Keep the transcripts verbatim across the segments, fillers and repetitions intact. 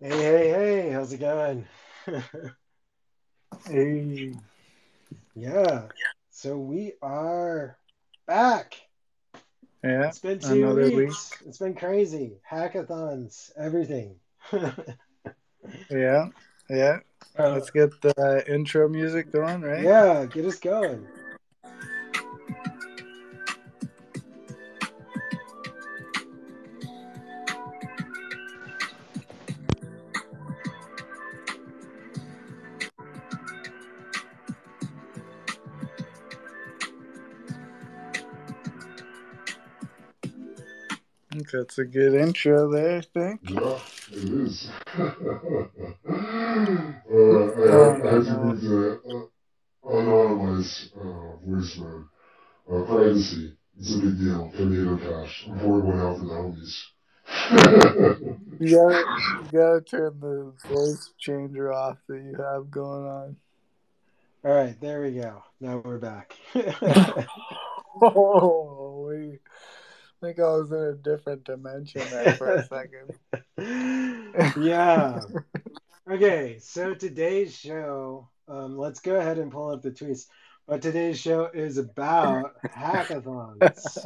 Hey, hey, hey, how's it going? Hey, Yeah, so we are back. yeah, It's been two another week. weeks. It's been crazy. Hackathons, everything. Yeah, yeah. uh, Let's get the intro music going, right? yeah, get us going. I think that's a good intro there, I think. Yeah, it is. uh, I, Oh I had to no. move to uh, anonymized uh, voice mode. Uh, privacy. It's a big deal. Tornado cash. I'm pouring one out for the homies. You gotta, you gotta turn the voice changer off that you have going on. All right, there we go. Now we're back. Oh, we I think I was in a different dimension there for a second. Yeah. Okay, so today's show, um, let's go ahead and pull up the tweets. But today's show is about hackathons.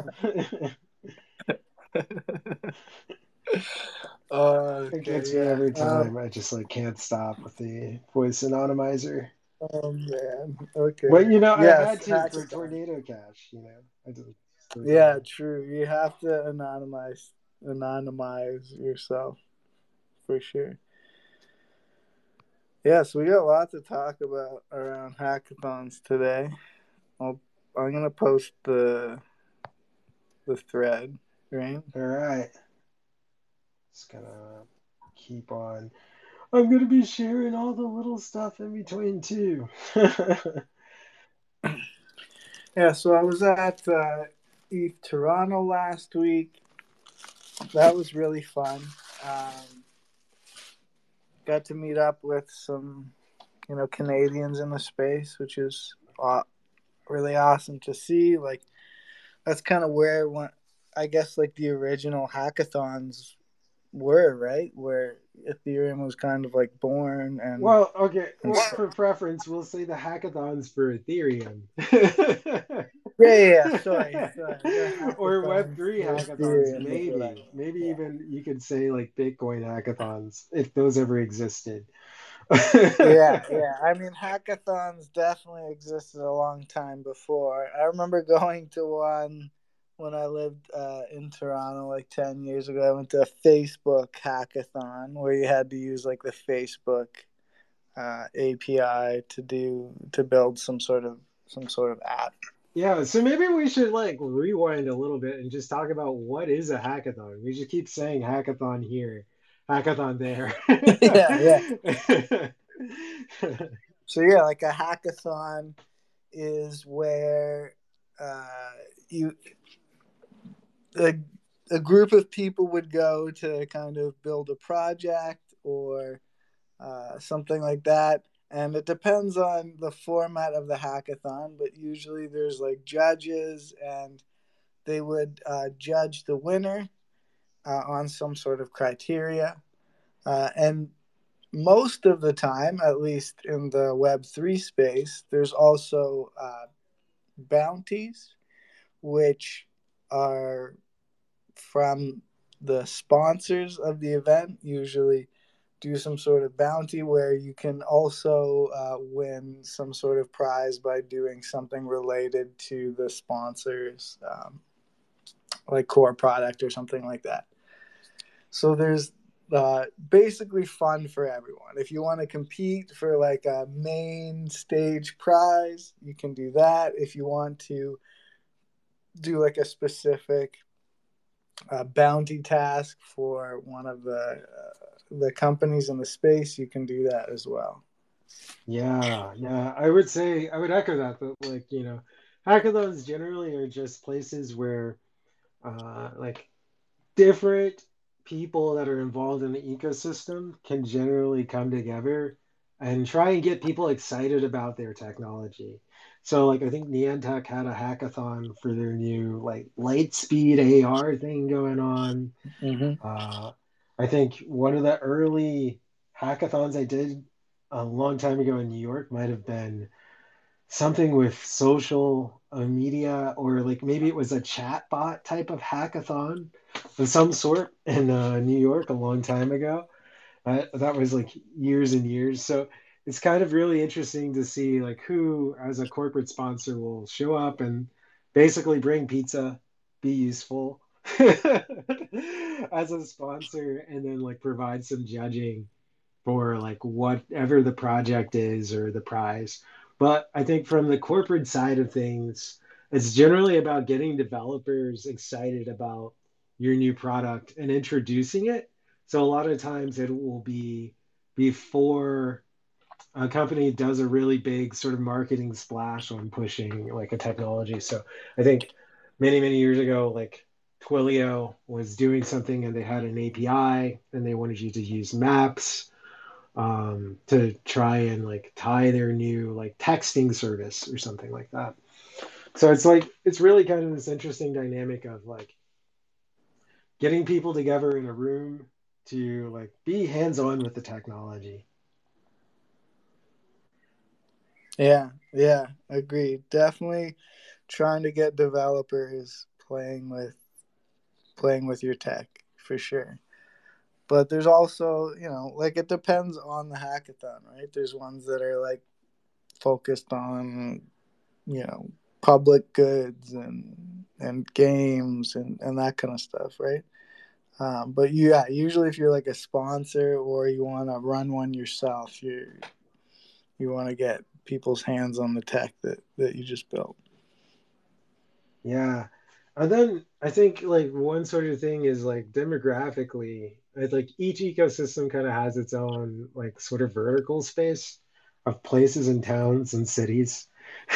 Oh, It okay, gets me yeah. every Um, time. I just like can't stop with the voice anonymizer. oh man. Okay. But you know, I Yes, had to for hackathon. Tornado Cash. You know, I just so Yeah, funny. true. You have to anonymize anonymize yourself for sure. Yeah, so we got a lot to talk about around hackathons today. I'll, I'm gonna post the the thread, right? All right, just gonna keep on. I'm gonna be sharing all the little stuff in between too. Yeah, so I was at uh, E T H Toronto last week. That was really fun. Um, got to meet up with some, you know, Canadians in the space, which is uh, really awesome to see. Like that's kind of where one, I guess, like the original hackathons were, right? Where Ethereum was kind of like born and, Well, okay. and Well, so, for preference, we'll say the hackathons for Ethereum. yeah, yeah, yeah. Sorry, sorry. The Or hackathons Web three for hackathons, Ethereum is what I maybe. meant. Maybe Yeah. even you could say like Bitcoin hackathons, if those ever existed. Yeah, yeah. I mean, hackathons definitely existed a long time before. I remember going to one when I lived uh, in Toronto like ten years ago. I went to a Facebook hackathon where you had to use like the Facebook uh, A P I to do to build some sort of some sort of app. Yeah, so maybe we should like rewind a little bit and just talk about what is a hackathon. We just keep saying hackathon here, hackathon there. Yeah, yeah. So yeah, like a hackathon is where uh, you a, a group of people would go to kind of build a project or uh, something like that. And it depends on the format of the hackathon, but usually there's like judges and they would uh, judge the winner uh, on some sort of criteria. Uh, and most of the time, at least in the Web three space, there's also uh, bounties, which are from the sponsors of the event, usually do some sort of bounty where you can also uh, win some sort of prize by doing something related to the sponsors, um, like core product or something like that. So there's uh, basically fun for everyone. If you want to compete for like a main stage prize, you can do that. If you want to do like a specific uh, bounty task for one of the uh, the companies in the space, you can do that as well. Yeah, yeah, I would say I would echo that, but like, you know, hackathons generally are just places where uh like different people that are involved in the ecosystem can generally come together and try and get people excited about their technology. So like I think Niantic had a hackathon for their new like Lightspeed A R thing going on. Mm-hmm. Uh I think one of the early hackathons I did a long time ago in New York might have been something with social uh, media, or like maybe it was a chat bot type of hackathon of some sort in uh, New York a long time ago. Uh, that was like years and years. So it's kind of really interesting to see like who, as a corporate sponsor, will show up and basically bring pizza, be useful as a sponsor, and then like provide some judging for like whatever the project is or the prize. But I think from the corporate side of things, it's generally about getting developers excited about your new product and introducing it. So a lot of times it will be before a company does a really big sort of marketing splash on pushing like a technology. So I think many, many years ago, like Twilio was doing something and they had an A P I and they wanted you to use Maps um, to try and like tie their new like texting service or something like that. So it's like it's really kind of this interesting dynamic of like getting people together in a room to like be hands-on with the technology. Yeah, yeah, agreed. Definitely trying to get developers playing with playing with your tech for sure. But there's also, you know, like it depends on the hackathon, right? There's ones that are like focused on, you know, public goods and and games and, and that kind of stuff, right? Um, but yeah, usually if you're like a sponsor or you want to run one yourself, you you want to get people's hands on the tech that, that you just built. Yeah. And then I think like one sort of thing is like demographically, it's like each ecosystem kind of has its own like sort of vertical space of places and towns and cities.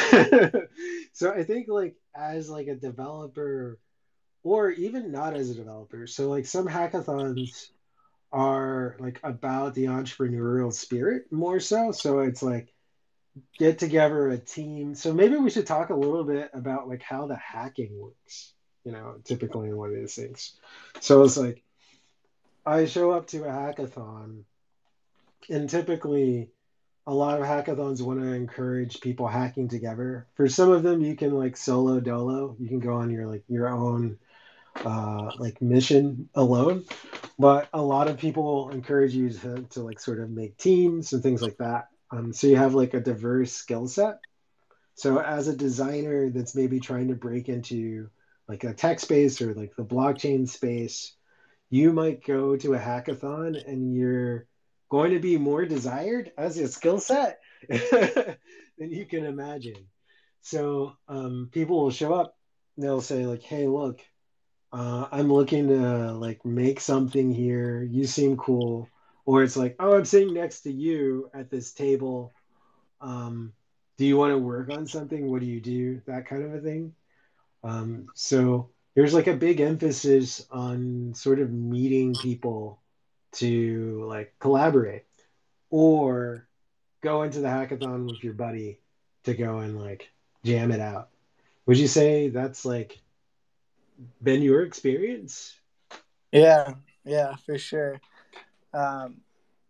So I think like as like a developer or even not as a developer, so like some hackathons are like about the entrepreneurial spirit more so. So it's like get together a team. So maybe we should talk a little bit about like how the hacking works, you know, typically in one of these things. So it's like I show up to a hackathon, and typically a lot of hackathons want to encourage people hacking together. For some of them, you can like solo dolo, you can go on your like your own uh like mission alone, but a lot of people encourage you to, to like sort of make teams and things like that. Um, so you have like a diverse skill set. So as a designer that's maybe trying to break into like a tech space or like the blockchain space, you might go to a hackathon and you're going to be more desired as a skill set than you can imagine. So um, people will show up, they'll say like, "Hey, look, uh, I'm looking to like make something here. You seem cool." Or it's like, "Oh, I'm sitting next to you at this table. Um, do you want to work on something? What do you do?" That kind of a thing. Um, so there's like a big emphasis on sort of meeting people to like collaborate or go into the hackathon with your buddy to go and like jam it out. Would you say that's like been your experience? Yeah, yeah, for sure. Um,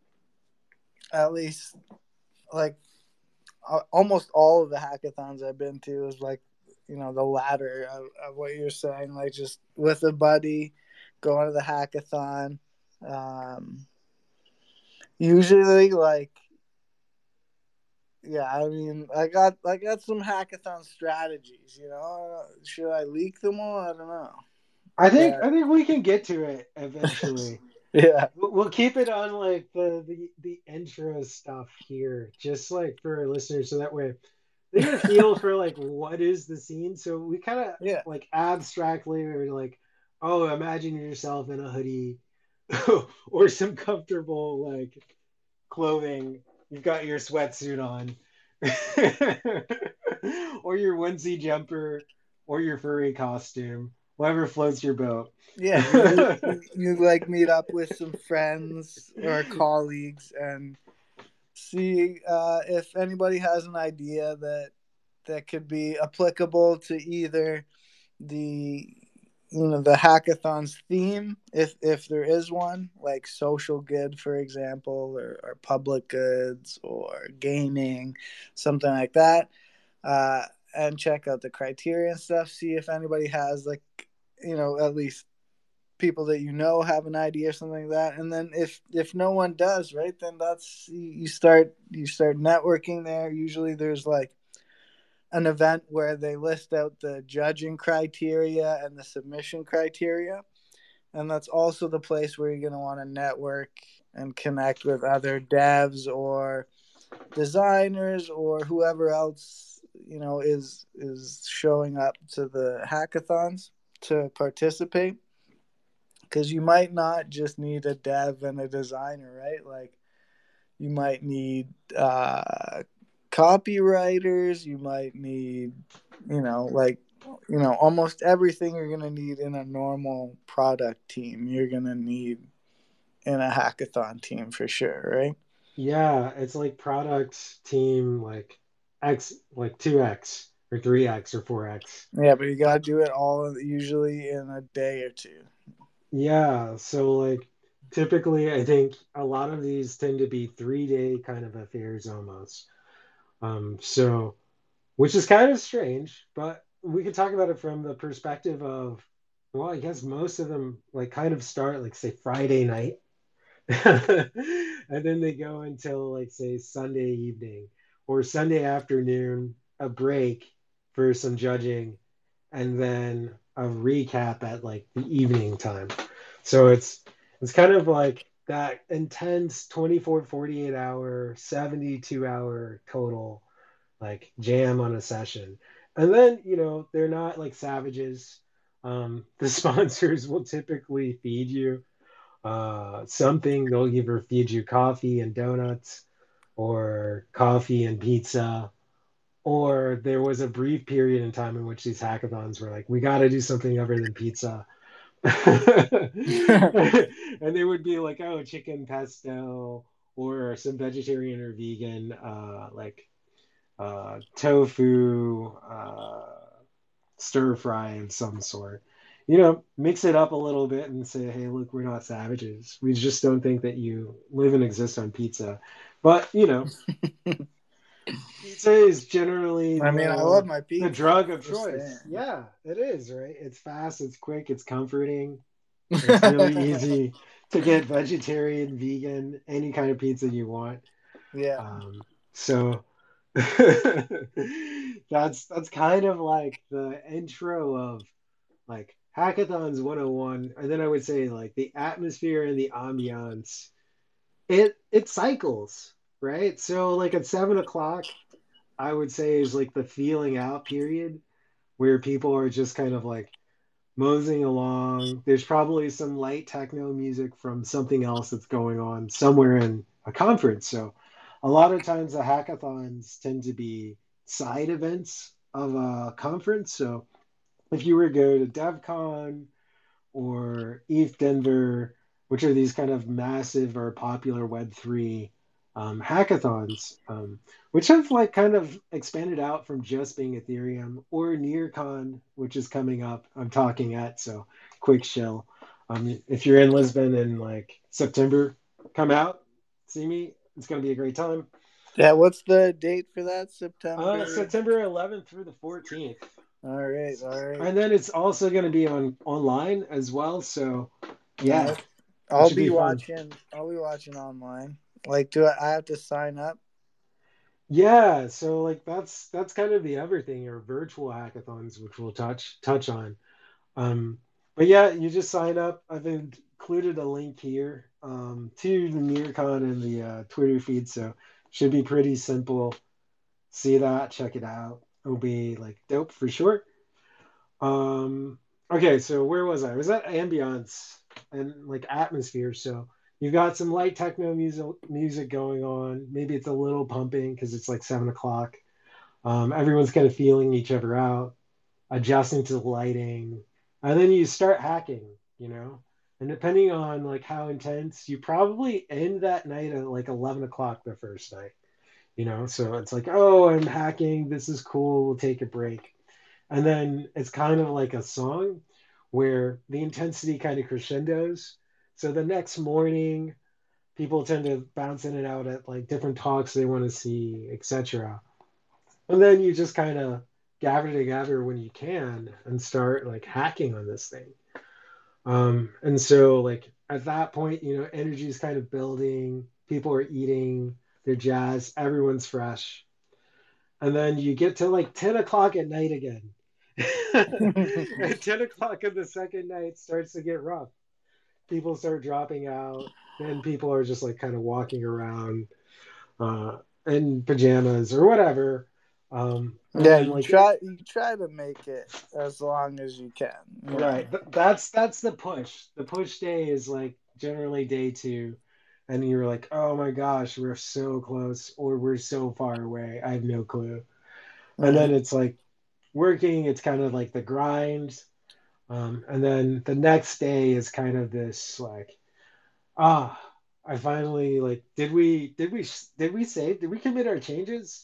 at least like uh, almost all of the hackathons I've been to is like, you know, the latter of, of what you're saying, like just with a buddy, going to the hackathon. Um, usually, like, yeah, I mean, I got I got some hackathon strategies. You know, should I leak them all? I don't know, I think but I think we can get to it eventually. yeah, We'll we'll keep it on like the the the intro stuff here, just like for our listeners, so that way they get a feel for like what is the scene. So we kind of yeah, like abstractly are like, oh, imagine yourself in a hoodie or some comfortable like clothing. You've got your sweatsuit on, or your onesie jumper, or your furry costume, whatever floats your boat. yeah. You meet, you, you like meet up with some friends or colleagues and see uh, if anybody has an idea that that could be applicable to either the you know, the hackathon's theme, if if there is one, like social good, for example, or, or public goods or gaming, something like that. Uh, and check out the criteria and stuff. See if anybody has, like, you know, at least people that you know have an idea or something like that. And then if if no one does, right, then that's you start you start networking there. Usually there's like an event where they list out the judging criteria and the submission criteria, and that's also the place where you're going to want to network and connect with other devs or designers or whoever else, you know, is is showing up to the hackathons to participate, because you might not just need a dev and a designer, right? Like, you might need uh, copywriters, you might need, you know, like, you know, almost everything you're going to need in a normal product team, you're going to need in a hackathon team for sure, right? Yeah, it's like product team like X, like two X or three X or four X. Yeah, but you got to do it all usually in a day or two. Yeah, so like typically I think a lot of these tend to be three day kind of affairs almost. Um, so which is kind of strange, but we could talk about it from the perspective of, well, I guess most of them like kind of start like say Friday night and then they go until like say Sunday evening or Sunday afternoon, a break for some judging, and then a recap at like the evening time. So it's it's kind of like that intense twenty-four, forty-eight hour, seventy-two hour total like jam on a session. And then, you know, they're not like savages. Um, the sponsors will typically feed you uh, something. They'll either feed you coffee and donuts or coffee and pizza. Or there was a brief period in time in which these hackathons were like, we got to do something other than pizza. And they would be like, oh, chicken pesto or some vegetarian or vegan, uh, like uh, tofu, uh, stir fry of some sort. You know, mix it up a little bit and say, hey, look, we're not savages. We just don't think that you live and exist on pizza. But, you know, pizza is generally I mean, I love the my the pizza. drug of Just choice. saying. Yeah, it is, right? It's fast, it's quick, it's comforting. It's really easy to get vegetarian, vegan, any kind of pizza you want. Yeah. Um, so that's that's kind of like the intro of like hackathons one oh one, and then I would say like the atmosphere and the ambiance. It it cycles, right? So like at seven o'clock, I would say is like the feeling out period where people are just kind of like moseying along. There's probably some light techno music from something else that's going on somewhere in a conference. So a lot of times the hackathons tend to be side events of a conference. So if you were to go to DevCon or E T H Denver, which are these kind of massive or popular Web three um, hackathons, um, which have like kind of expanded out from just being Ethereum, or NearCon, which is coming up. I'm talking at, so quick shell. Um, if you're in Lisbon in like September, come out, see me. It's going to be a great time. Yeah, what's the date for that? September? Uh, September eleventh through the fourteenth. All right, all right. And then it's also going to be on online as well. So yeah, Nice. it I'll should be, be fun. watching. I'll be watching online. Like, do I, I have to sign up? Yeah, so like that's that's kind of the other thing, or virtual hackathons, which we'll touch touch on. Um, but yeah, you just sign up. I've included a link here um, to the NearCon and the uh, Twitter feed, so should be pretty simple. See that, check it out. It'll be like dope for sure. Um, okay, so where was I? I was at ambiance and like atmosphere. So you've got some light techno music music going on. Maybe it's a little pumping because it's like seven o'clock. Um, everyone's kind of feeling each other out, adjusting to the lighting, and then you start hacking. You know, and depending on like how intense, you probably end that night at like eleven o'clock the first night. You know, so it's like, oh, I'm hacking. This is cool. We'll take a break. And then it's kind of like a song where the intensity kind of crescendos. So the next morning, people tend to bounce in and out at like different talks they want to see, et cetera. And then you just kind of gather together when you can and start like hacking on this thing. Um, and so like at that point, you know, energy is kind of building, people are eating, they're jazzed, everyone's fresh. And then you get to like ten o'clock at night again. At ten o'clock in the second night starts to get rough. People start dropping out. Then people are just like kind of walking around uh, in pajamas or whatever. Um, and Yeah, then you like try you try to make it as long as you can. You know? right, th- that's that's the push. The push day is like generally day two, and you're like, oh my gosh, we're so close, or we're so far away. I have no clue. And then Mhm. it's like working. It's kind of like the grind. Um, and then the next day is kind of this like, ah, I finally like, did we did we did we save? Did we commit our changes?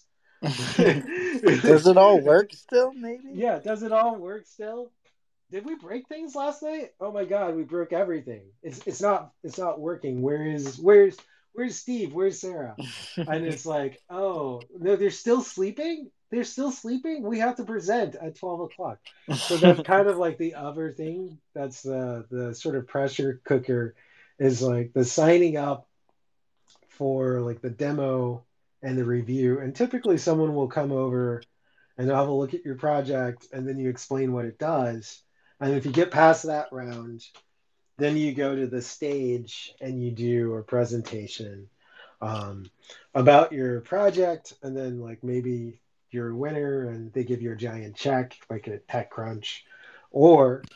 Does it all work still? Maybe. Yeah, does it all work still? Did we break things last night? Oh my God, we broke everything. It's it's not it's not working. Where is where's where's Steve? Where's Sarah? And it's like, oh no, they're still sleeping. They're still sleeping. We have to present at twelve o'clock. So that's kind of like the other thing. That's the the sort of pressure cooker, is like the signing up for like the demo and the review. And typically someone will come over and they'll have a look at your project and then you explain what it does. And if you get past that round, then you go to the stage and you do a presentation um, about your project. And then, like, maybe you're a winner and they give you a giant check, like a TechCrunch. Or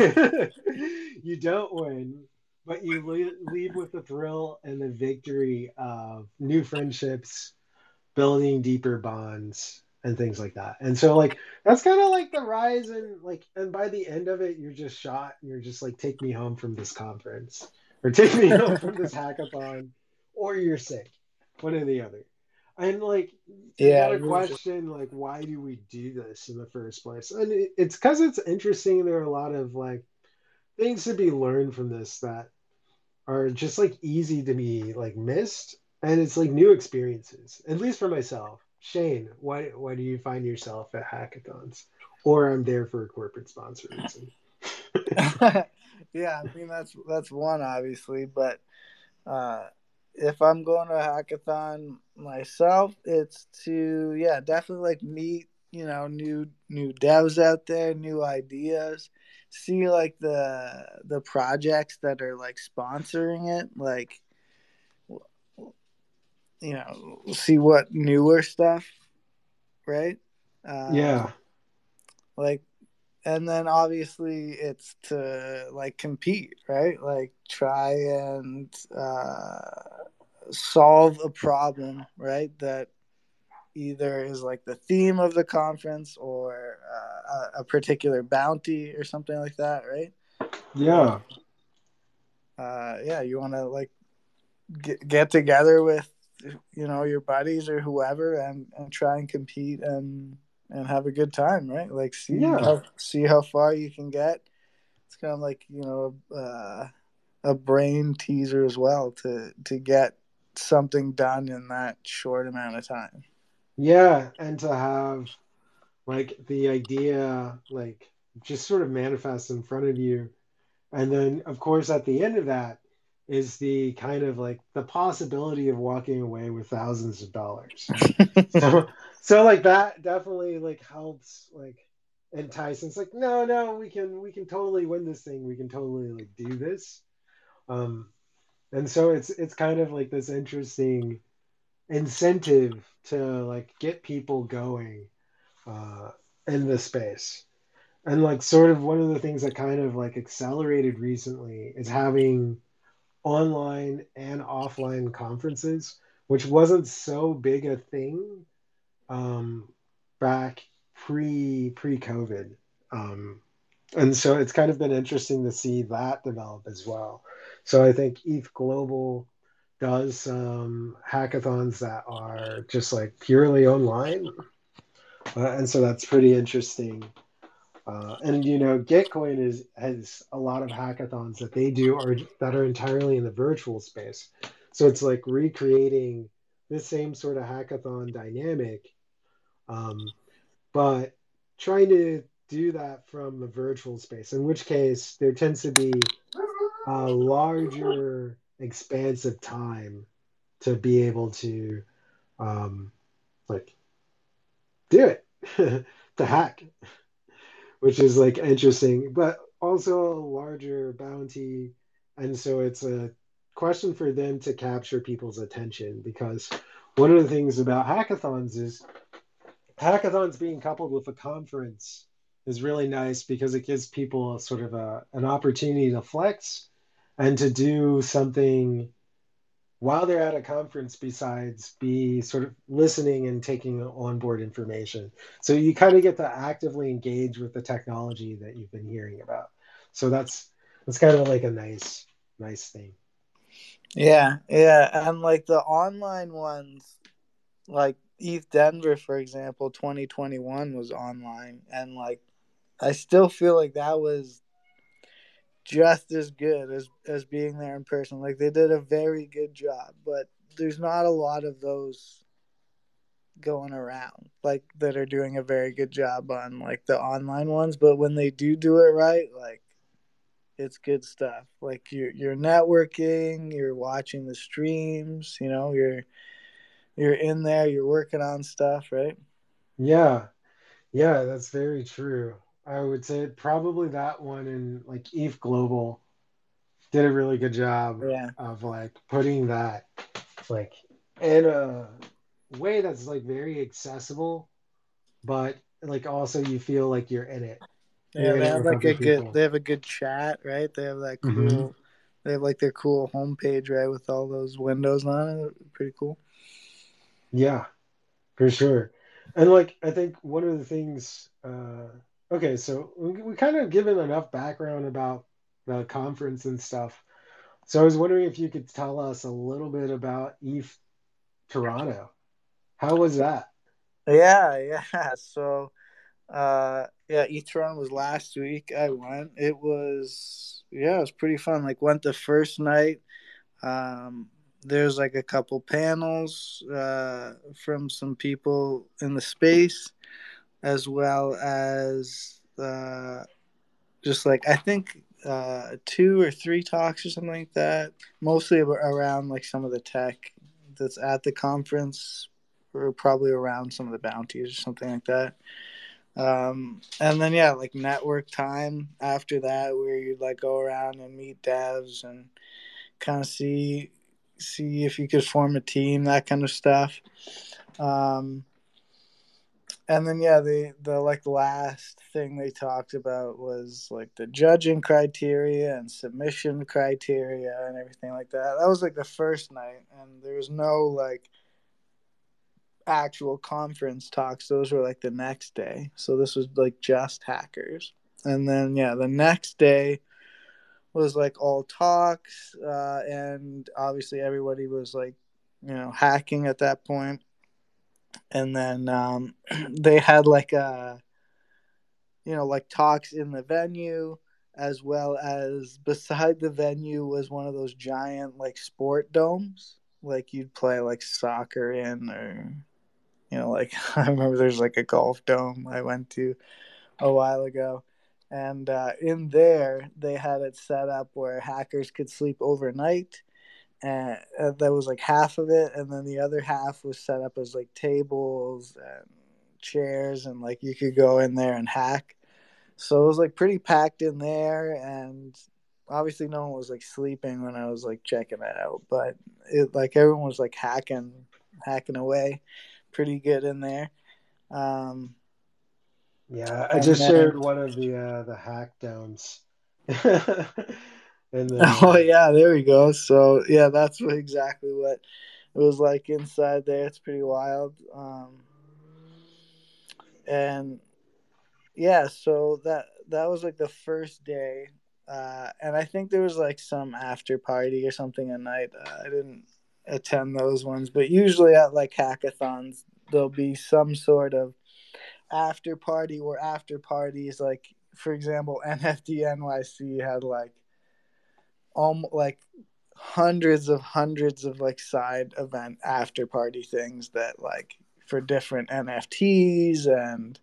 you don't win, but you leave with the thrill and the victory of new friendships, building deeper bonds and things like that. And so like that's kind of like the rise, and like and by the end of it you're just shot and you're just like, take me home from this conference, or take me home from this hackathon, or you're sick. One or the other. And like you got Yeah. to question like, why do we do this in the first place? And it, it's because it's interesting. There are a lot of like things to be learned from this that are just like easy to be like missed, and it's like new experiences, at least for myself. Shane, why why do you find yourself at hackathons, or I'm there for a corporate sponsor reason? Yeah, I mean that's that's one obviously, but uh, if I'm going to a hackathon myself, it's to yeah definitely like meet you know new new devs out there, new ideas, see like the the projects that are like sponsoring it, like you know see what newer stuff, right? Um, Yeah, like and then obviously it's to like compete, right? Like try and uh, solve a problem, right? That either is like the theme of the conference or uh, a, a particular bounty or something like that, right? yeah, Uh, yeah, you want to like get, get together with you know your buddies or whoever and, and try and compete and and have a good time, right? Like see yeah, how see how far you can get. It's kind of like you know uh, a brain teaser as well to to get something done in that short amount of time. yeah. And to have like the idea like just sort of manifest in front of you, and then of course at the end of that is the kind of like the possibility of walking away with thousands of dollars. So so like that definitely like helps like entice. It's like, no, no, we can we can totally win this thing. We can totally like do this. Um and so it's it's kind of like this interesting incentive to like get people going uh in this space. And like sort of one of the things that kind of like accelerated recently is having online and offline conferences, which wasn't so big a thing um, back pre pre COVID. Um, and so it's kind of been interesting to see that develop as well. So I think E T H Global does um, hackathons that are just like purely online, uh, and so that's pretty interesting. Uh, and you know, Gitcoin is has a lot of hackathons that they do are that are entirely in the virtual space. So it's like recreating this same sort of hackathon dynamic, um, but trying to do that from a virtual space. In which case, there tends to be a larger expanse of time to be able to um, like do it to hack, which is like interesting, but also a larger bounty. And so it's a question for them to capture people's attention because one of the things about hackathons is hackathons being coupled with a conference is really nice because it gives people sort of a, an opportunity to flex and to do something while they're at a conference besides be sort of listening and taking on board information. So you kind of get to actively engage with the technology that you've been hearing about. So that's that's kind of like a nice nice thing. Yeah, yeah, and like the online ones, like E T H Denver, for example, twenty twenty-one was online, and like I still feel like that was just as good as as being there in person. Like they did a very good job, but there's not a lot of those going around like that are doing a very good job on like the online ones. But when they do do it right, like it's good stuff. Like you're you're networking, you're watching the streams, you know, you're you're in there, you're working on stuff, right? Yeah, yeah, that's very true. I would say probably that one in like E T H Global did a really good job Yeah. of like putting that like in a way that's like very accessible, but like also you feel like you're in it. Yeah, You're in they it have with like other a good people. they have a good chat, right? They have that Hmm. cool they have like their cool homepage, right, with all those windows on it. Pretty cool. Yeah, for sure. And like I think one of the things uh okay, so we, we kind of given enough background about the conference and stuff. So I was wondering if you could tell us a little bit about E T H Toronto. How was that? Yeah, yeah. So uh yeah, E-Tron was last week. I went. It was yeah, it was pretty fun. Like went the first night. Um there's like a couple panels uh from some people in the space as well as uh just like I think uh, two or three talks or something like that. Mostly around like some of the tech that's at the conference, or probably around some of the bounties or something like that. Um, and then yeah, like network time after that, where you'd like go around and meet devs and kind of see see if you could form a team, that kind of stuff. Um, and then yeah, the the like last thing they talked about was like the judging criteria and submission criteria and everything like that. That was like the first night, and there was no like actual conference talks. Those were like the next day. So this was like just hackers. And then yeah, the next day was like all talks, uh, and obviously everybody was like, you know, hacking at that point. And then um, they had like a you know, like talks in the venue, as well as beside the venue was one of those giant like sport domes, like you'd play like soccer in, or you know, like I remember there's like a golf dome I went to a while ago. And uh, in there, they had it set up where hackers could sleep overnight. And uh, that was like half of it. And then the other half was set up as like tables and chairs. And like you could go in there and hack. So it was like pretty packed in there, and obviously no one was like sleeping when I was like checking it out, but it like everyone was like hacking, hacking away, pretty good in there. Um, Yeah, I and just shared then one of the uh the hack downs. And oh the yeah, there we go. So yeah, that's what, exactly what it was like inside there. It's pretty wild. Um, and yeah, so that that was like the first day, uh, and I think there was like some after party or something at night. Uh, I didn't attend those ones, but usually at like hackathons, there'll be some sort of after party or after parties. Like, for example, N F T N Y C had like almost like hundreds of hundreds of like side event after party things that like for different N F Ts and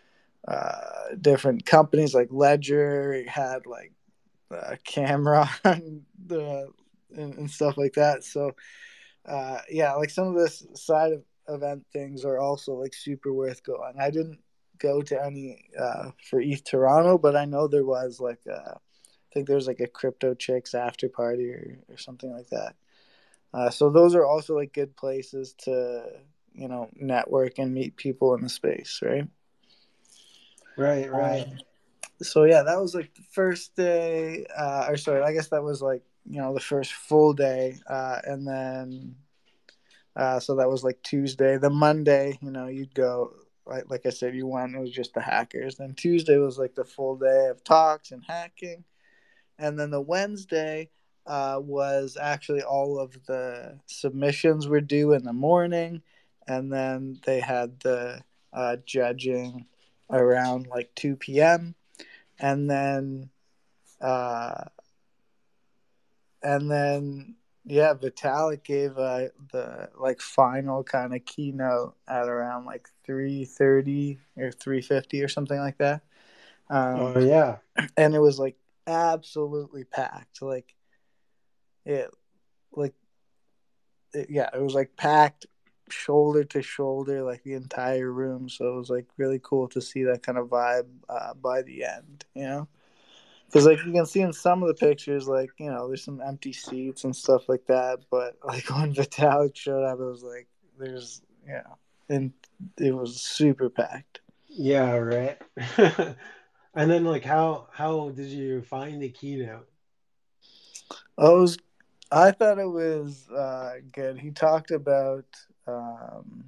uh, different companies. Like Ledger had like uh, camera and, the, and, and stuff like that. So uh, yeah, like some of this side of event things are also like super worth going. I didn't go to any uh, for E T H Toronto, but I know there was like a, I think there's like a Crypto Chicks after party or, or something like that. Uh, so those are also like good places to, you know, network and meet people in the space, right? Right, right. Um, so yeah, that was like the first day, uh, or sorry, I guess that was like, you know, the first full day, uh, and then uh, so that was like Tuesday. The Monday, you know, you'd go like like I said, you went. It was just the hackers. Then Tuesday was like the full day of talks and hacking, and then the Wednesday uh, was actually all of the submissions were due in the morning, and then they had the uh, judging around like two p.m. and then uh, and then yeah, Vitalik gave uh, the like final kind of keynote at around like three thirty or three fifty or something like that. Um, Oh yeah. and it was like absolutely packed. Like it, like it, yeah, it was like packed shoulder to shoulder, like the entire room. So it was like really cool to see that kind of vibe uh, by the end, you know. Because like you can see in some of the pictures, like you know, there's some empty seats and stuff like that. But like when Vitalik showed up, it was like there's you know, and it was super packed. Yeah, right. And then like how how did you find the keynote? I was, I thought it was uh, good. He talked about um,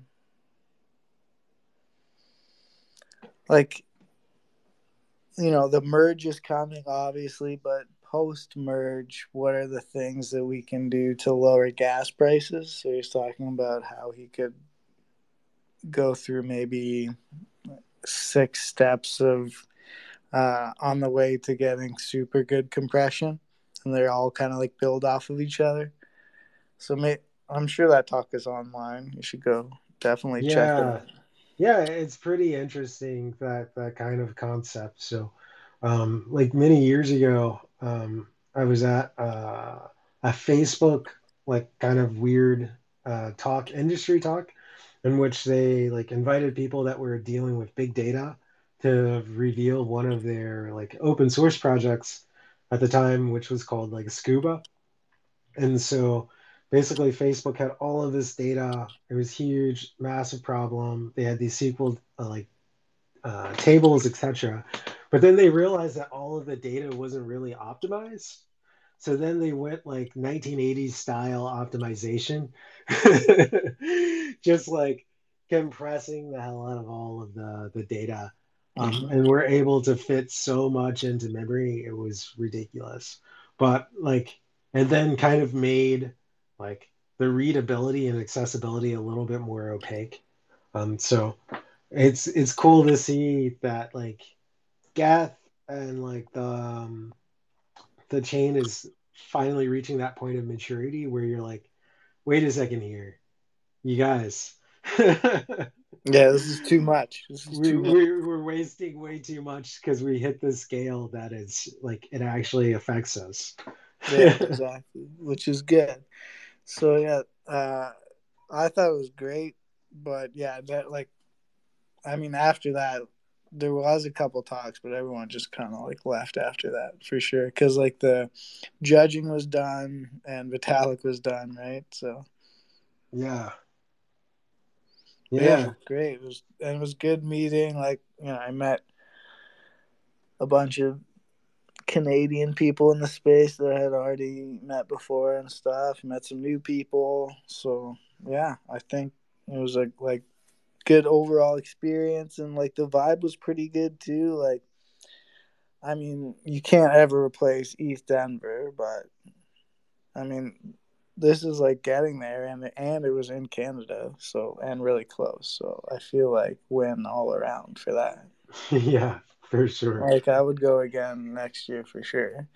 like you know the merge is coming, obviously, but post merge, what are the things that we can do to lower gas prices? So he's talking about how he could go through maybe six steps of uh, on the way to getting super good compression, and they're all kind of like build off of each other. So may, I'm sure that talk is online. You should go definitely check it Yeah. out. Yeah, it's pretty interesting that that kind of concept. So, um, like many years ago, um, I was at uh, a Facebook like kind of weird uh, talk, industry talk, in which they like invited people that were dealing with big data to reveal one of their like open source projects at the time, which was called like Scuba. And so basically, Facebook had all of this data. It was huge, massive problem. They had these S Q L uh, like uh, tables, et cetera. But then they realized that all of the data wasn't really optimized. So then they went like nineteen eighties style optimization, just like compressing the hell out of all of the, the data. Um, Mm-hmm. and we're able to fit so much into memory. It was ridiculous. But like, and then kind of made like the readability and accessibility a little bit more opaque. Um, so it's it's cool to see that like Geth and like the um, the chain is finally reaching that point of maturity where you're like, wait a second here, you guys. Yeah, this is too much. This is we, too much. we're, we're wasting way too much because we hit the scale that is like it actually affects us. Yeah, exactly. Which is good. So yeah, uh, I thought it was great, but yeah, that like I mean after that there was a couple talks, but everyone just kind of like left after that for sure because like the judging was done and Vitalik was done, right? So Yeah, but yeah, it yeah, was great. It was and it was good meeting. Like you know, I met a bunch of Canadian people in the space that I had already met before and stuff. Met some new people. So yeah, I think it was a like good overall experience and like the vibe was pretty good too. Like I mean, you can't ever replace East Denver, but I mean this is like getting there, and and it was in Canada, so and really close. So I feel like win all around for that. Yeah, for sure. Like I would go again next year for sure.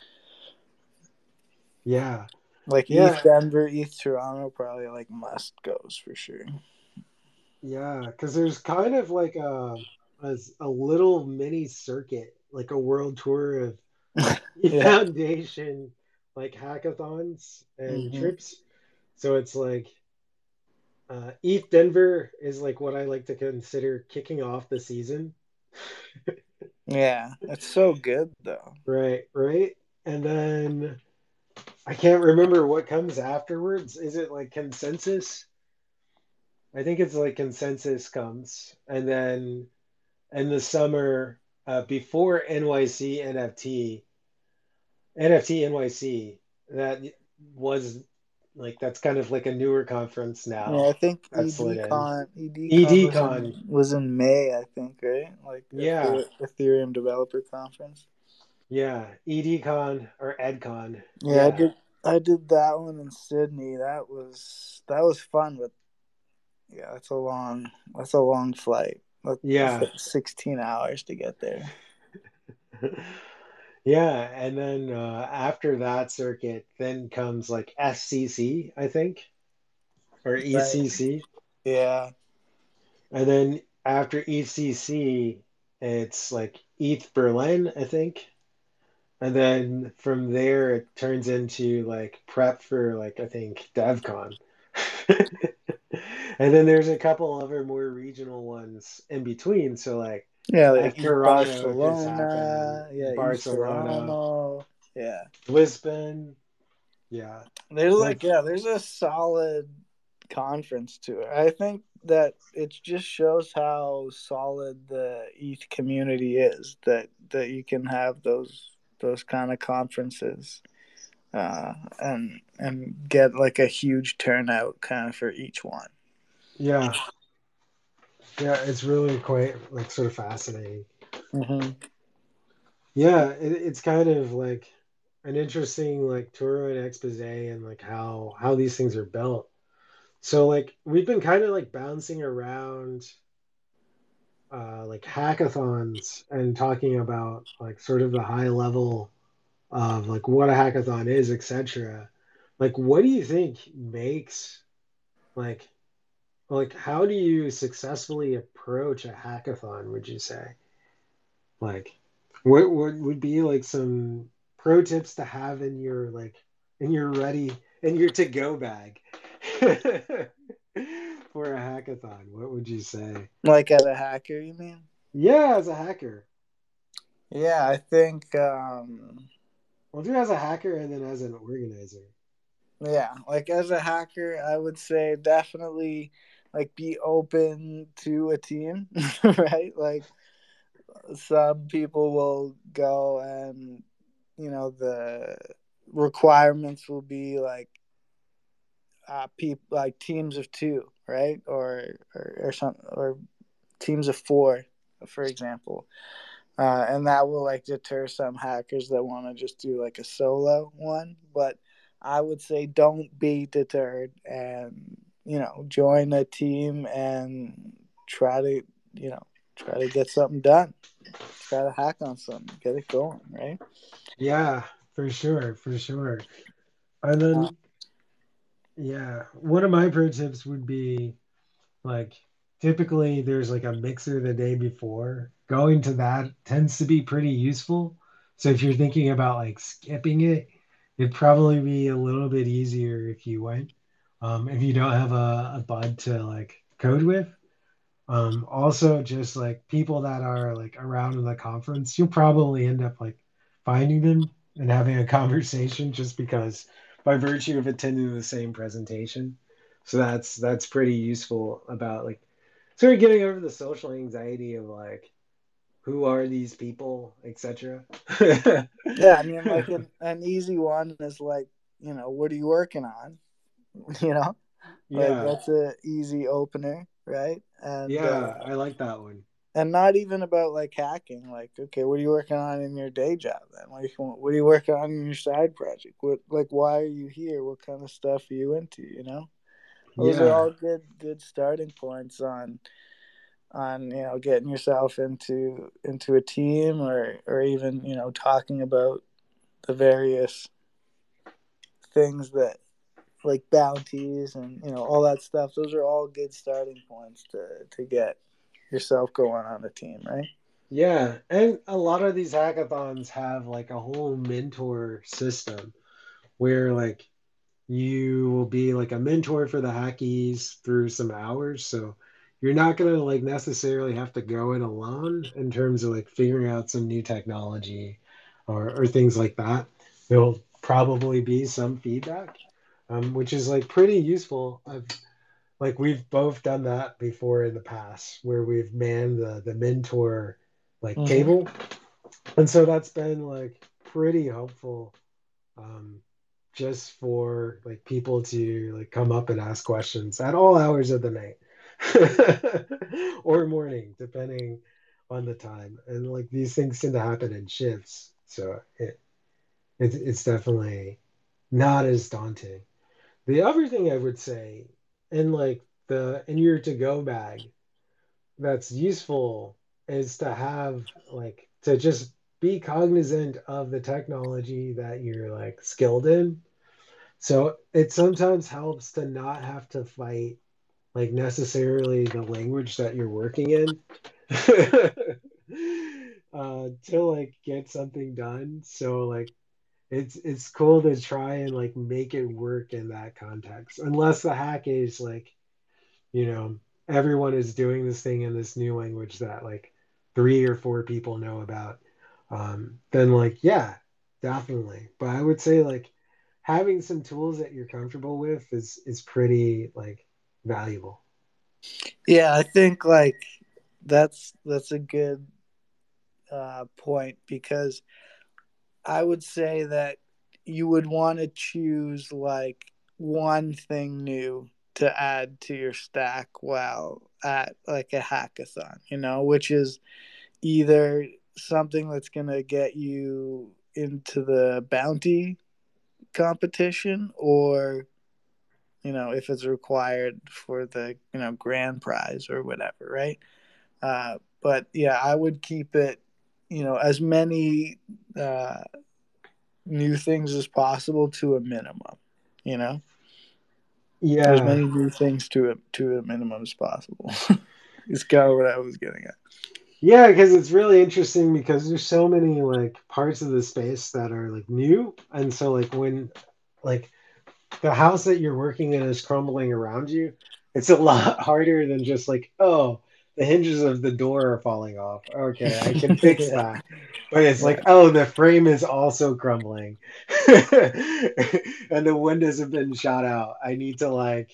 Yeah. Like E T H Yeah. Denver, E T H Toronto, probably like must goes for sure. Yeah, because there's kind of like a, a a little mini circuit, like a world tour of Yeah. foundation, like hackathons and hmm trips. So it's like uh, E T H Denver is like what I like to consider kicking off the season. Yeah, it's so good though. Right, right. And then I can't remember what comes afterwards. Is it like consensus? I think it's like consensus comes, and then in the summer uh, before N Y C N F T, N F T N Y C, that was like that's kind of like a newer conference Yeah, now. I think That's slid in. EDCon EDCon was EDCon, in was in May, I think, right? Like yeah, Ether- Ethereum Developer Conference. yeah, EDCon or EdCon, Yeah, I yeah, did. I did that one in Sydney. That was that was fun, but yeah, that's a long that's a long flight. That's yeah. like sixteen hours to get there. Yeah, and then uh, after that circuit, then comes like S C C, I think, or Right. E C C. Yeah. And then after E C C, it's like E T H Berlin, I think. And then from there, it turns into like prep for like, I think, DevCon. And then there's a couple other more regional ones in between. So like Yeah, like at East Toronto just happened, Barcelona. Yeah, East Barcelona, Toronto. Yeah. Lisbon. Yeah, There's like that's yeah, there's a solid conference to it. I think that it just shows how solid the E T H community is that that you can have those those kind of conferences uh, and and get like a huge turnout kind of for each one. yeah, yeah. It's really quite like sort of fascinating. hmm Yeah, it, it's kind of like an interesting like tour and expose and like how how these things are built. So like we've been kind of like bouncing around uh like hackathons and talking about like sort of the high level of like what a hackathon is, et cetera. Like what do you think makes like like how do you successfully approach a hackathon, would you say? Like, what what would be like some pro tips to have in your like in your ready in your to go bag for a hackathon? What would you say? Like as a hacker, you mean? Yeah, as a hacker. Yeah, I think um, Well, do as a hacker and then as an organizer. yeah, like as a hacker, I would say definitely like be open to a team, right? Like some people will go and you know the requirements will be like uh people like teams of two, right? Or or or some or teams of four, for example. Uh, and that will like deter some hackers that want to just do like a solo one. But I would say don't be deterred and you know join a team and try to you know try to get something done. Try to hack on something, get it going, right? Yeah, for sure, for sure. And Uh, then yeah, one of my pro tips would be like typically there's like a mixer the day before. Going to that tends to be pretty useful. So if you're thinking about like skipping it, it'd probably be a little bit easier if you went. Um, if you don't have a, a bud to like code with. Um, also just like people that are like around in the conference, you'll probably end up like finding them and having a conversation just because by virtue of attending the same presentation. So that's that's pretty useful about like sort of getting over the social anxiety of like who are these people, et cetera. yeah, I mean, like an, an easy one is like, you know, what are you working on? You know, like Yeah, that's a easy opener, right? And uh, yeah, I like that one. and not even about like hacking. Like, okay, what are you working on in your day job then? Like, what are you working on in your side project? What, like, why are you here? What kind of stuff are you into? You know, those are Yeah. all good, good starting points on, on you know, getting yourself into into a team, or or even you know talking about the various things that like bounties and you know all that stuff. Those are all good starting points to to get yourself going on a team, right? Yeah, and a lot of these hackathons have like a whole mentor system where like you will be like a mentor for the hackies through some hours. So you're not gonna like necessarily have to go it alone in terms of like figuring out some new technology or or things like that. There'll probably be some feedback, um, which is like pretty useful. I've like we've both done that before in the past where we've manned the the mentor like Mm-hmm. table, and so that's been like pretty helpful, um just for like people to like come up and ask questions at all hours of the night or morning depending on the time, and like these things tend to happen in shifts, so it, it it's definitely not as daunting. The other thing I would say in like the in your to go bag that's useful is to have like to just be cognizant of the technology that you're like skilled in. So it sometimes helps to not have to fight like necessarily the language that you're working in uh to like get something done. So like it's it's cool to try and like make it work in that context. Unless the hack is like, you know, everyone is doing this thing in this new language that like three or four people know about, um, then like, yeah, definitely. But I would say like having some tools that you're comfortable with is is pretty like valuable. Yeah, I think like that's that's a good uh, point, because I would say that you would want to choose like one thing new to add to your stack while at like a hackathon, you know, which is either something that's going to get you into the bounty competition, or you know if it's required for the you know grand prize or whatever, right? Uh, but yeah, I would keep it, you know, as many uh, new things as possible to a minimum. You know, as Yeah. many new things to a to a minimum as possible. Is kind of what I was getting at. Yeah, because it's really interesting because there's so many like parts of the space that are like new. And so like when like the house that you're working in is crumbling around you, it's a lot harder than just like, oh, the hinges of the door are falling off. Okay, I can fix Yeah, that. But it's yeah, like, oh, the frame is also crumbling. And the windows have been shot out. I need to like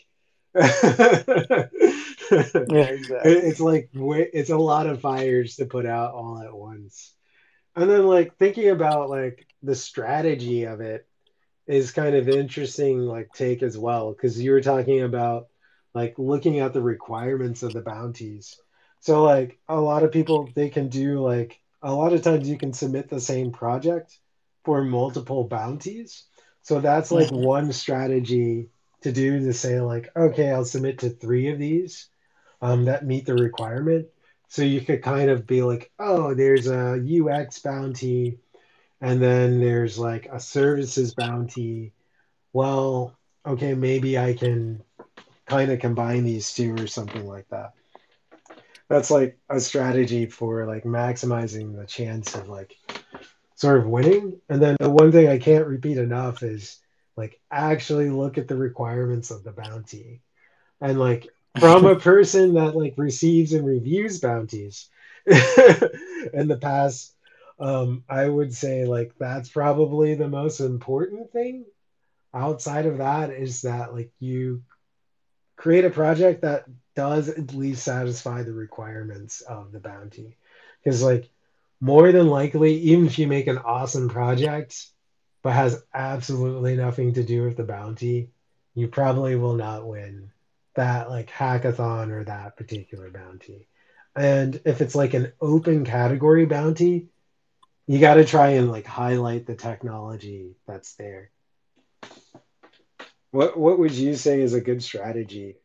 yeah, it's exactly. like it's a lot of fires to put out all at once. And then like thinking about like the strategy of it is kind of interesting like take as well, because you were talking about like looking at the requirements of the bounties. So like a lot of people they can do like a lot of times you can submit the same project for multiple bounties. So that's like Mhm. one strategy to do, to say like, okay, I'll submit to three of these um, that meet the requirement. So you could kind of be like, oh, there's a U X bounty, and then there's like a services bounty. Well, okay, maybe I can kind of combine these two or something like that. That's like a strategy for like maximizing the chance of like sort of winning. And then the one thing I can't repeat enough is like actually look at the requirements of the bounty. And like from a person that like receives and reviews bounties in the past, um, I would say like that's probably the most important thing. Outside of that is that like you create a project that does at least satisfy the requirements of the bounty. Because like more than likely, even if you make an awesome project but has absolutely nothing to do with the bounty, you probably will not win that like hackathon or that particular bounty. And if it's like an open category bounty, you got to try and like highlight the technology that's there. What what would you say is a good strategy?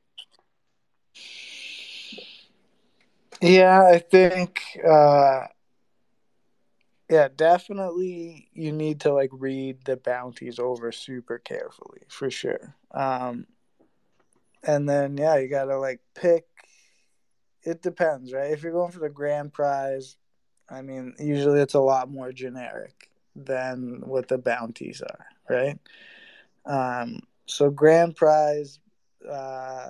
Yeah, I think uh yeah, definitely you need to like read the bounties over super carefully for sure. Um and then yeah, you got to like pick, it depends, right? If you're going for the grand prize, I mean, usually it's a lot more generic than what the bounties are, right? Um so grand prize, uh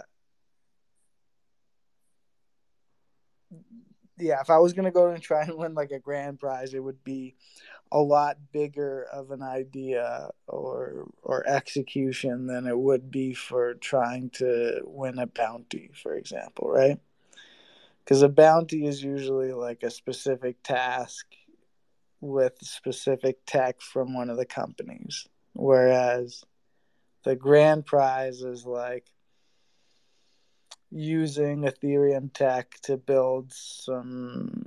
yeah, if I was gonna go and try and win like a grand prize, it would be a lot bigger of an idea or or execution than it would be for trying to win a bounty, for example, right? Because a bounty is usually like a specific task with specific tech from one of the companies, whereas the grand prize is like using Ethereum tech to build some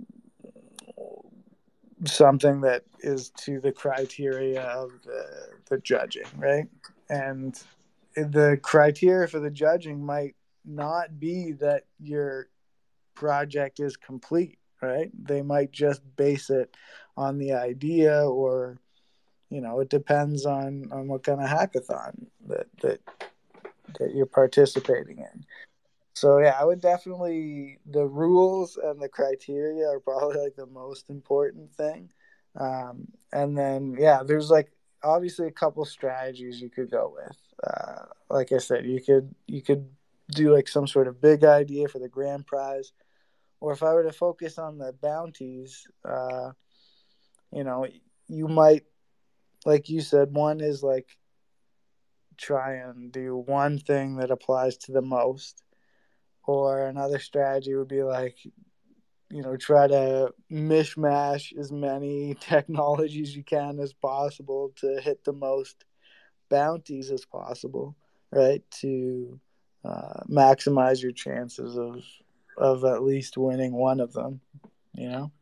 something that is to the criteria of the, the judging, right? And the criteria for the judging might not be that your project is complete, right? They might just base it on the idea, or you know, it depends on on what kind of hackathon that that that you're participating in. So yeah, I would definitely, the rules and the criteria are probably like the most important thing. Um, and then yeah, there's like obviously a couple strategies you could go with. Uh, like I said, you could you could do like some sort of big idea for the grand prize, or if I were to focus on the bounties, uh, you know, you might, like you said, one is like try and do one thing that applies to the most, or another strategy would be like, you know, try to mishmash as many technologies you can as possible to hit the most bounties as possible, right? To uh, maximize your chances of of at least winning one of them, you know.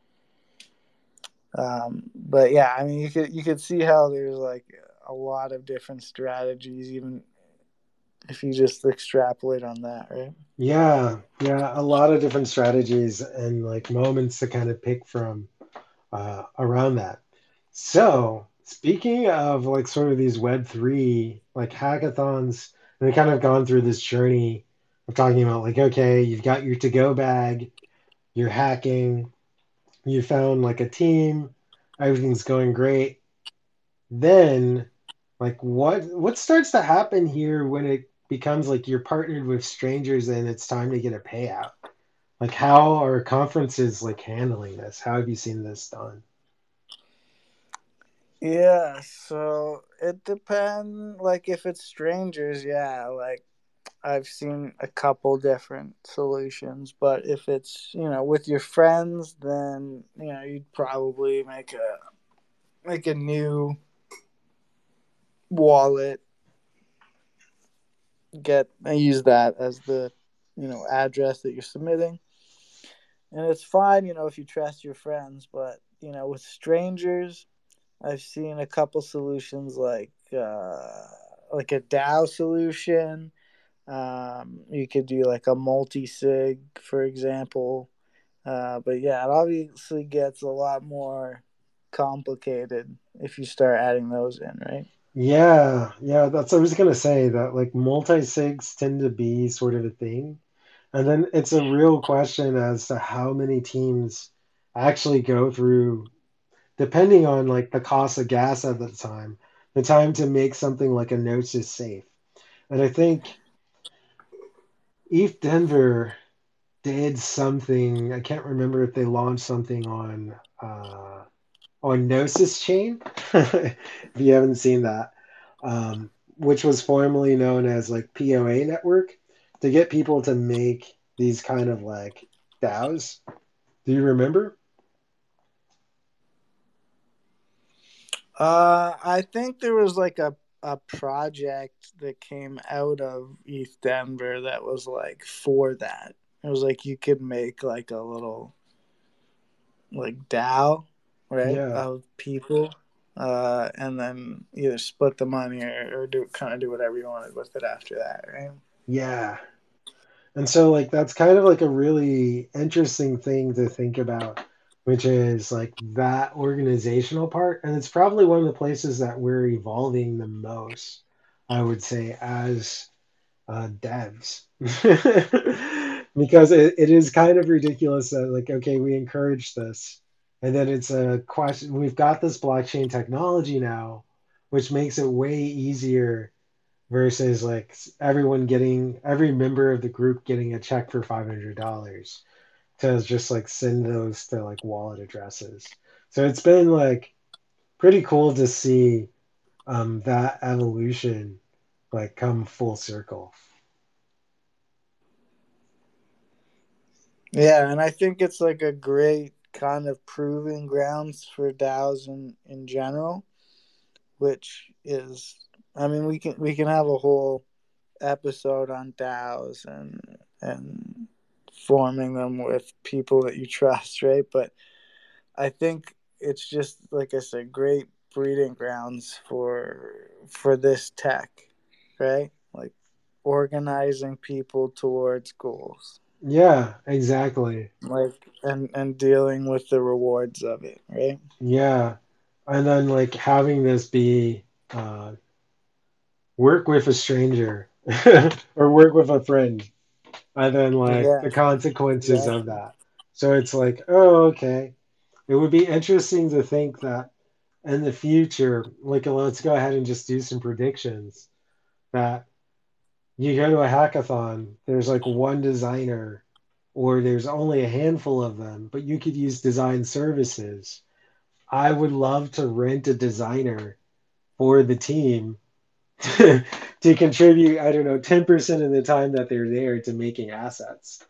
Um, but yeah, I mean, you could you could see how there's like a lot of different strategies, even if you just extrapolate on that, right? Yeah, yeah, a lot of different strategies and like moments to kind of pick from uh, around that. So, speaking of like sort of these Web three like hackathons, and we kind of gone through this journey of talking about like, okay, you've got your to go bag, you're hacking, you found like a team, everything's going great. Then, like, what what starts to happen here when it becomes like you're partnered with strangers and it's time to get a payout? Like, how are conferences like handling this? How have you seen this done? Yeah, so it depends. Like, if it's strangers, yeah, like I've seen a couple different solutions. But if it's, you know, with your friends, then, you know, you'd probably make a make a new wallet, get and use that as the, you know, address that you're submitting. And it's fine, you know, if you trust your friends, but, you know, with strangers, I've seen a couple solutions like uh, like a DAO solution. Um, you could do like a multi sig, for example. Uh, but yeah, it obviously gets a lot more complicated if you start adding those in, right? Yeah, yeah, that's I was gonna say that like multi-sigs tend to be sort of a thing. And then it's a real question as to how many teams actually go through, depending on like the cost of gas at the time, the time to make something like a Gnosis safe. And I think E T H Denver did something. I can't remember if they launched something on uh, on Gnosis Chain. If you haven't seen that, um, which was formerly known as like P O A network, to get people to make these kind of like DAOs. Do you remember? Uh, I think there was like a a project that came out of E T H Denver that was like for that. It was like you could make like a little like DAO, right, Yeah. of people, uh, and then either split the money or, or do kind of do whatever you wanted with it after that, right? Yeah. And so like that's kind of like a really interesting thing to think about, which is like that organizational part. And it's probably one of the places that we're evolving the most, I would say, as uh, devs. Because it, it is kind of ridiculous that like, okay, we encourage this. And then it's a question. We've got this blockchain technology now, which makes it way easier versus like everyone getting every member of the group getting a check for five hundred dollars to just like send those to like wallet addresses. So it's been like pretty cool to see um, that evolution like come full circle. Yeah, and I think it's like a great kind of proving grounds for DAOs in, in general, which is, I mean, we can we can have a whole episode on DAOs and and forming them with people that you trust, right? But I think it's just like I said, great breeding grounds for for this tech, right? Like organizing people towards goals, Yeah, exactly. like and and dealing with the rewards of it, right? Yeah. And then like having this be uh, work with a stranger or work with a friend, and then like Yeah, the consequences of exactly. that. So it's like, oh, okay. It would be interesting to think that in the future, like let's go ahead and just do some predictions that you go to a hackathon, there's like one designer or there's only a handful of them, but you could use design services. I would love to rent a designer for the team to, to contribute, I don't know, ten percent of the time that they're there to making assets,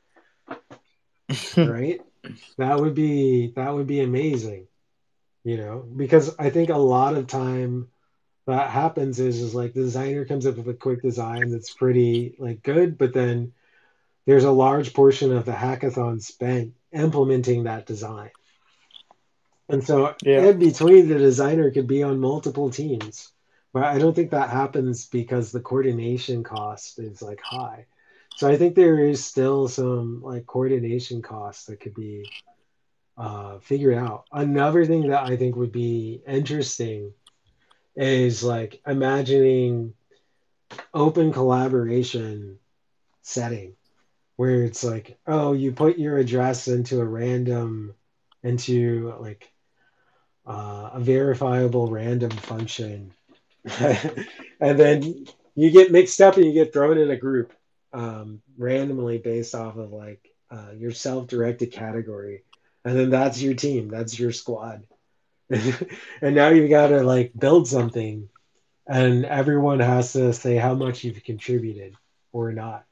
right? That would be that would be amazing, you know, because I think a lot of time that happens is is like the designer comes up with a quick design that's pretty like good, but then there's a large portion of the hackathon spent implementing that design. And so Yeah, in between, the designer could be on multiple teams. But I don't think that happens because the coordination cost is like high. So I think there is still some like coordination costs that could be uh, figured out. Another thing that I think would be interesting is like imagining open collaboration setting where it's like, oh, you put your address into a random, into like uh, a verifiable random function, and then you get mixed up and you get thrown in a group um, randomly based off of like uh, your self-directed category, and then that's your team, that's your squad, and now you got to like build something, and everyone has to say how much you've contributed or not.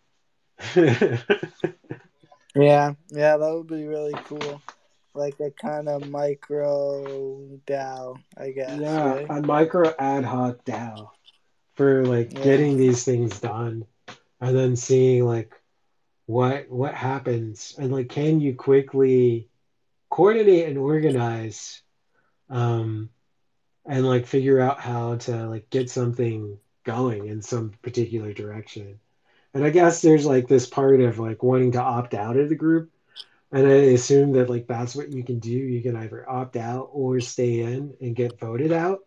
yeah, yeah. That would be really cool. Like a kind of micro DAO, I guess, Yeah, right? a micro ad hoc DAO for like Yeah, getting these things done and then seeing like what what happens and like can you quickly coordinate and organize um and like figure out how to like get something going in some particular direction. And I guess there's like this part of like wanting to opt out of the group. And I assume that like that's what you can do. You can either opt out or stay in and get voted out.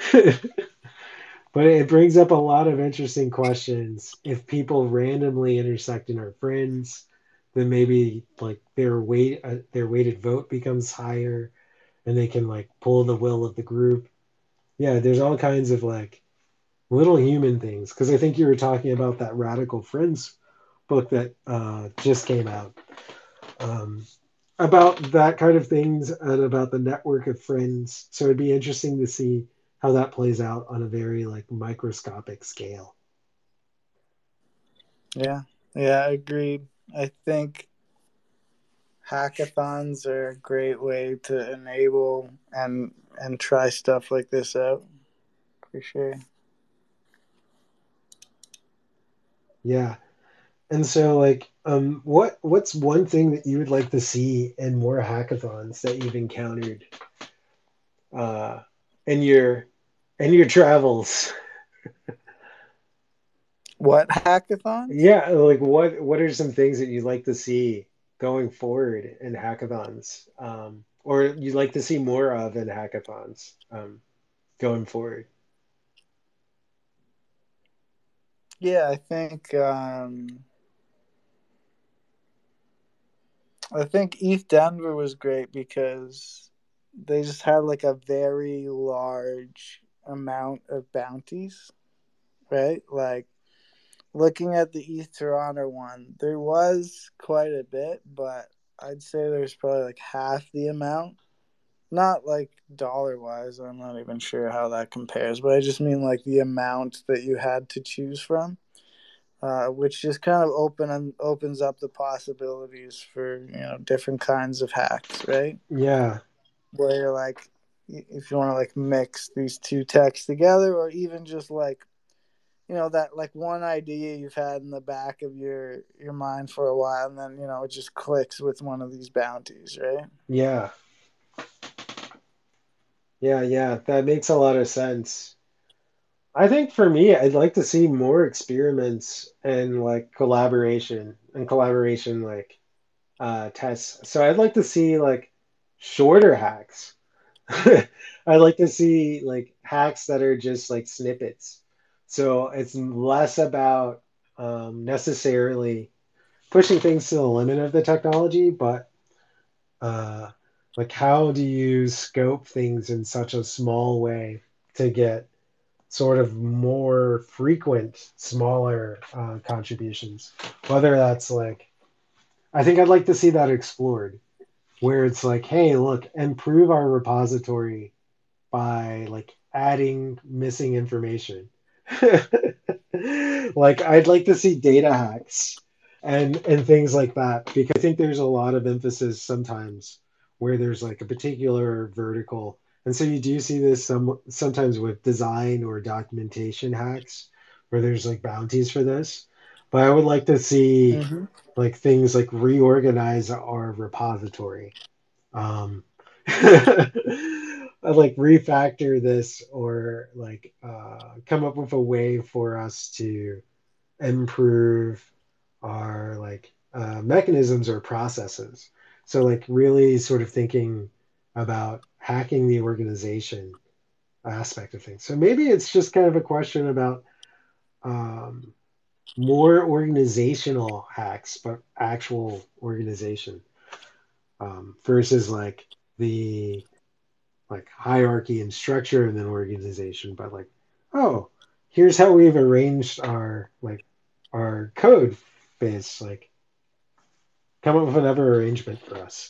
But it brings up a lot of interesting questions. If people randomly intersect in our friends, then maybe like their weight, uh, their weighted vote becomes higher, and they can like pull the will of the group. Yeah, there's all kinds of like little human things. Because I think you were talking about that Radical Friends book that uh, just came out um, about that kind of things and about the network of friends. So it'd be interesting to see how that plays out on a very like microscopic scale. yeah, yeah. Agreed. I think hackathons are a great way to enable and and try stuff like this out for sure. Yeah. And so, like, um, what what's one thing that you would like to see in more hackathons that you've encountered uh, in your in your travels? What hackathons? Yeah, like what what are some things that you'd like to see going forward in hackathons, um, or you'd like to see more of in hackathons, um, going forward? Yeah, I think um, I think E T H Denver was great because they just had like a very large amount of bounties, right? Like looking at the E T H Toronto one, there was quite a bit, but I'd say there's probably like half the amount. Not like dollar wise, I'm not even sure how that compares, but I just mean like the amount that you had to choose from, uh, which just kind of open and opens up the possibilities for you know different kinds of hacks, right? Yeah, Where you're like, if you want to like mix these two texts together, or even just like you know that like one idea you've had in the back of your your mind for a while, and then you know it just clicks with one of these bounties, right? yeah, yeah, yeah. That makes a lot of sense. I think for me, I'd like to see more experiments and like collaboration and collaboration like uh tests. So I'd like to see like shorter hacks. I'd like to see like hacks that are just like snippets. So it's less about um, necessarily pushing things to the limit of the technology, but uh, like how do you scope things in such a small way to get sort of more frequent, smaller uh, contributions? Whether that's like, I think I'd like to see that explored, where it's like, hey, look, improve our repository by like adding missing information. Like I'd like to see data hacks and and things like that because I think there's a lot of emphasis sometimes where there's like a particular vertical. And so you do see this some sometimes with design or documentation hacks where there's like bounties for this. But I would like to see Mm-hmm. like things like reorganize our repository, um like refactor this or like uh come up with a way for us to improve our like uh mechanisms or processes. So like really sort of thinking about hacking the organization aspect of things. So maybe it's just kind of a question about um more organizational hacks, but actual organization, um, versus like the like hierarchy and structure and then organization, but like, oh, here's how we've arranged our like our code base. Like, come up with another arrangement for us.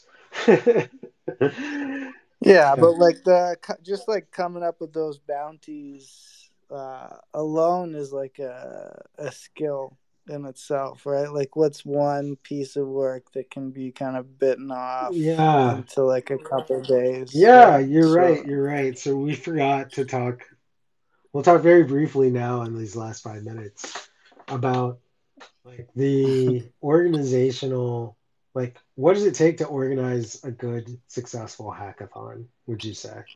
Yeah, Yeah, but like the just like coming up with those bounties uh, alone is like a a skill in itself, right? Like, what's one piece of work that can be kind of bitten off yeah, into like a couple days, yeah. right? You're right. So, You're right. So we forgot to talk. We'll talk very briefly now in these last five minutes about like the organizational, like what does it take to organize a good, successful hackathon, would you say?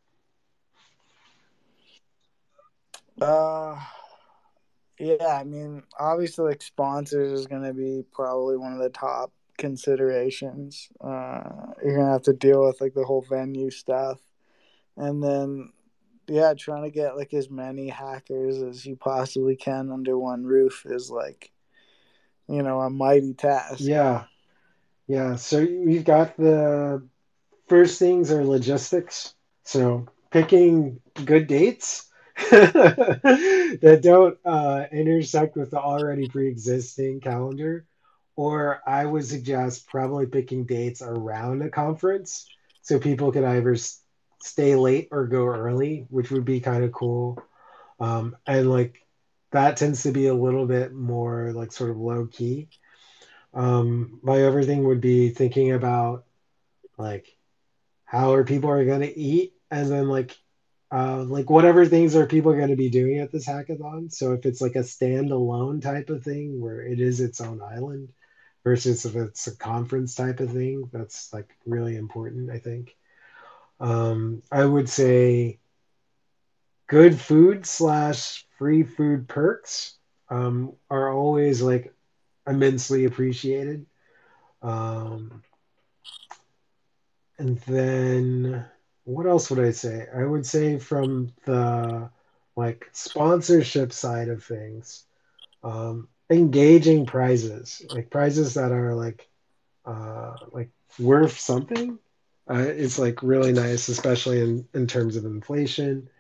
uh, yeah, I mean, obviously, like sponsors is going to be probably one of the top considerations. Uh, you're gonna have to deal with like the whole venue stuff, and then yeah, trying to get like as many hackers as you possibly can under one roof is like you know a mighty task. Yeah, yeah. So we've got the first things are logistics. So picking good dates that don't uh, intersect with the already pre-existing calendar, or I would suggest probably picking dates around a conference so people could either s- stay late or go early, which would be kind of cool. Um, and like that tends to be a little bit more like sort of low key. Um, my other thing would be thinking about like how are people are going to eat, and then like uh, like whatever things are people going to be doing at this hackathon. So if it's like a standalone type of thing where it is its own island versus if it's a conference type of thing, that's like really important, I think. Um, I would say good food slash free food perks um, are always like immensely appreciated. Um, and then what else would I say? I would say from the like sponsorship side of things, um, engaging prizes, like prizes that are like uh, like worth something. Uh, it's like really nice, especially in in terms of inflation.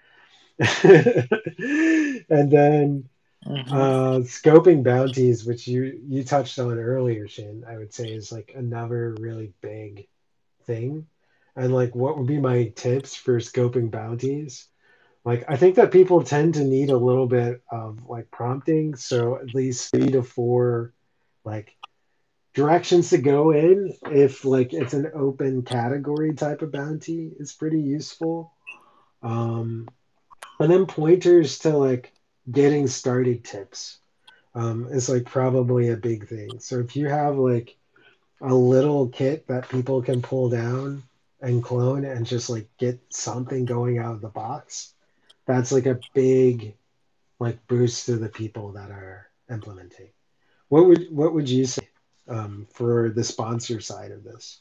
And then Hmm. uh, scoping bounties, which you you touched on earlier, Shane, I would say is like another really big thing. And like, what would be my tips for scoping bounties? Like, I think that people tend to need a little bit of like prompting, so at least three to four like directions to go in if like it's an open category type of bounty is pretty useful. Um, and then pointers to like getting started tips um, is like probably a big thing. So if you have like a little kit that people can pull down and clone and just like get something going out of the box, that's like a big like boost to the people that are implementing. What would what would you say um, for the sponsor side of this?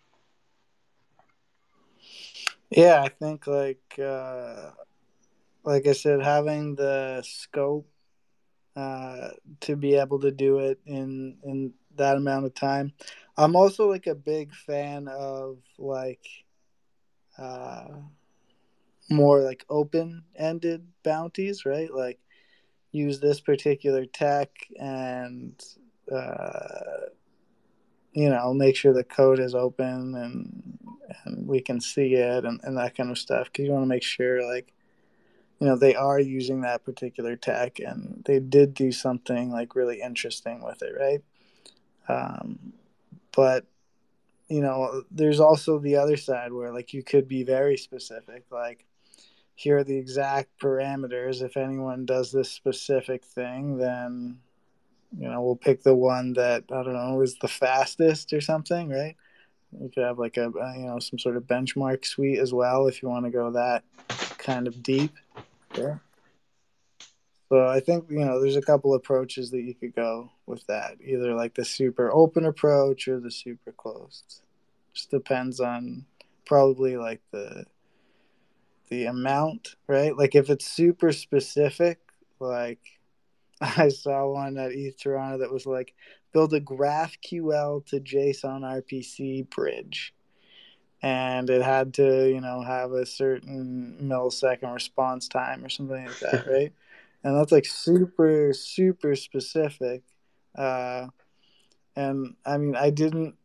Yeah, I think like uh, like I said, having the scope uh, to be able to do it in in that amount of time. I'm also like a big fan of like uh, more like open ended bounties, right? Like use this particular tech and uh, you know make sure the code is open and and we can see it and, and that kind of stuff because you want to make sure like you know they are using that particular tech and they did do something like really interesting with it, right? um, but you know there's also the other side where like you could be very specific, like here are the exact parameters. If anyone does this specific thing, then you know we'll pick the one that I don't know is the fastest or something, right? You could have like a you know some sort of benchmark suite as well if you want to go that kind of deep. Yeah. So I think you know there's a couple approaches that you could go with that. Either like the super open approach or the super closed. Just depends on probably like the the amount, right? Like if it's super specific, like I saw one at E T H Toronto that was like build a GraphQL to JSON R P C bridge. And it had to, you know, have a certain millisecond response time or something like that, right? And that's like super, super specific. Uh, and I mean, I didn't,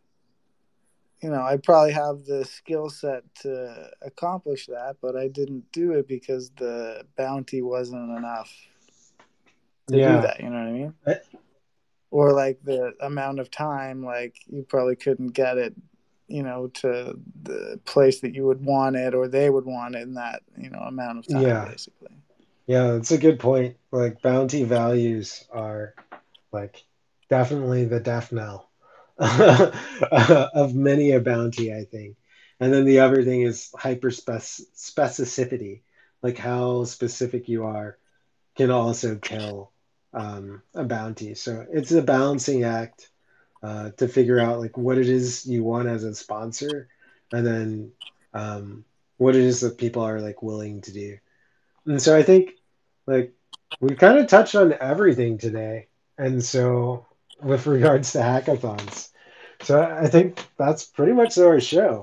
you know, I probably have the skill set to accomplish that, but I didn't do it because the bounty wasn't enough to do Yeah, that. You know what I mean? I- Or like the amount of time, like you probably couldn't get it, you know, to the place that you would want it or they would want it in that, you know, amount of time, yeah, basically. yeah. That's a good point. Like bounty values are like definitely the death knell of many a bounty, I think. And then the other thing is hyper specificity, like how specific you are can also kill um, a bounty. So it's a balancing act uh, to figure out like what it is you want as a sponsor, and then um, what it is that people are like willing to do. And so I think like we've kind of touched on everything today. And so with regards to hackathons, so I think that's pretty much our show.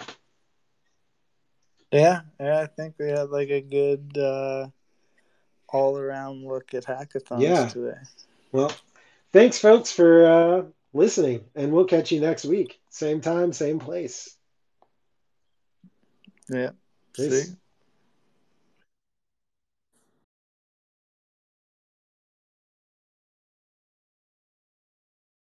Yeah, yeah, I think we had like a good uh, all around look at hackathons Yeah. today. Well, thanks folks for uh, listening, and we'll catch you next week. Same time, same place. Yeah, see. Peace.